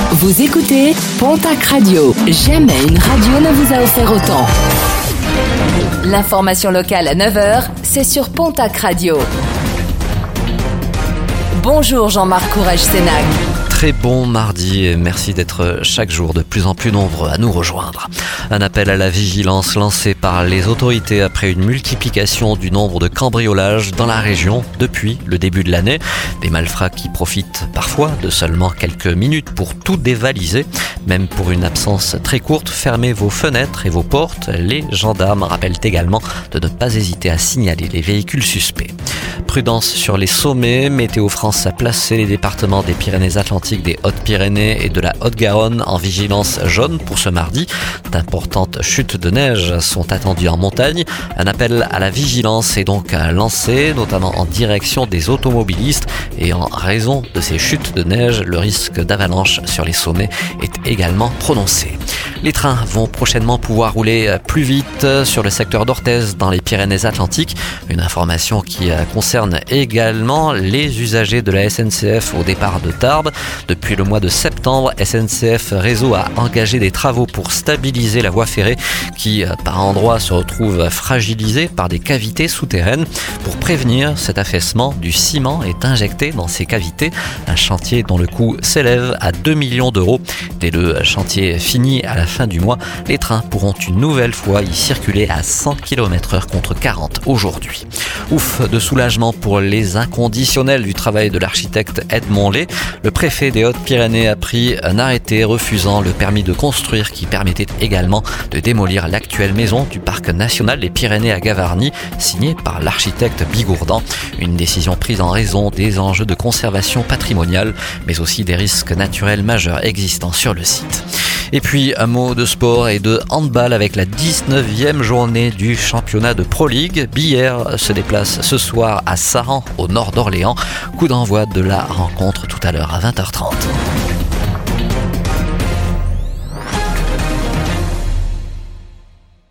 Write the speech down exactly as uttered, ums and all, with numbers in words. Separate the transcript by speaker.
Speaker 1: Vous écoutez Pontac Radio. Jamais une radio ne vous a offert autant. L'information locale à neuf heures, c'est sur Pontac Radio. Bonjour Jean-Marc Courage-Sénac.
Speaker 2: Très bon mardi et merci d'être chaque jour de plus en plus nombreux à nous rejoindre. Un appel à la vigilance lancé par les autorités après une multiplication du nombre de cambriolages dans la région depuis le début de l'année. Des malfrats qui profitent parfois de seulement quelques minutes pour tout dévaliser. Même pour une absence très courte, fermez vos fenêtres et vos portes. Les gendarmes rappellent également de ne pas hésiter à signaler les véhicules suspects. Prudence sur les sommets. Météo France a placé les départements des Pyrénées-Atlantiques, des Hautes-Pyrénées et de la Haute-Garonne en vigilance jaune pour ce mardi. D'importantes chutes de neige sont attendues en montagne. Un appel à la vigilance est donc lancé, notamment en direction des automobilistes. Et en raison de ces chutes de neige, le risque d'avalanche sur les sommets est également prononcé. Les trains vont prochainement pouvoir rouler plus vite sur le secteur d'Orthez dans les Pyrénées-Atlantiques. Une information qui concerne également les usagers de la S N C F au départ de Tarbes. Depuis le mois de septembre, S N C F Réseau a engagé des travaux pour stabiliser la voie ferrée qui, par endroits, se retrouve fragilisée par des cavités souterraines. Pour prévenir cet affaissement, du ciment est injecté dans ces cavités. Un chantier dont le coût s'élève à deux millions d'euros. Dès le chantier fini à la fin du mois, les trains pourront une nouvelle fois y circuler à cent kilomètres heure contre quarante aujourd'hui. Ouf de soulagement pour les inconditionnels du travail de l'architecte Edmond Lay. Le préfet des Hautes-Pyrénées a pris un arrêté refusant le permis de construire qui permettait également de démolir l'actuelle maison du parc national des Pyrénées à Gavarnie, signée par l'architecte Bigourdan. Une décision prise en raison des enjeux de conservation patrimoniale, mais aussi des risques naturels majeurs existants sur le site. Et puis un mot de sport et de handball avec la dix-neuvième journée du championnat de Pro League. Billère se déplace ce soir à Saran, au nord d'Orléans. Coup d'envoi de la rencontre tout à l'heure à vingt heures trente.